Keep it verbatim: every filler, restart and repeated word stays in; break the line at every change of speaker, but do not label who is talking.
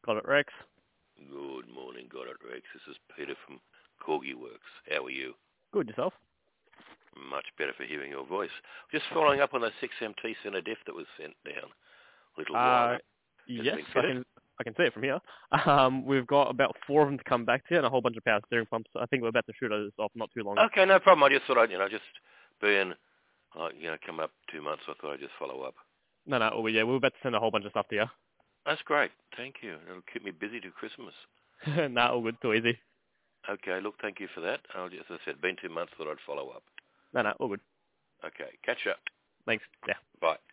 Got it, Rex.
Good morning, got it, Rex. This is Peter from Corgi Works. How are you?
Good, yourself?
Much better for hearing your voice. Just following up on the six M T Centre diff that was sent down a little while
Uh,
ago. Has
yes,
it been
I
fitted?
can I can see it from here. Um, we've got about four of them to come back to you and a whole bunch of power steering pumps. I think we're about to shoot those off not too long.
Okay, no problem. I just thought I'd, you know, just being, like, you know, come up two months, I thought I'd just follow up.
No, no, well, yeah, we're about to send a whole bunch of stuff to you.
That's great. Thank you. It'll keep me busy to Christmas.
nah, all good, too easy.
Okay, look, thank you for that. I'll just, as I said, been two months, thought I'd follow up.
No, no, all good.
Okay, catch up.
Thanks. Yeah.
Bye.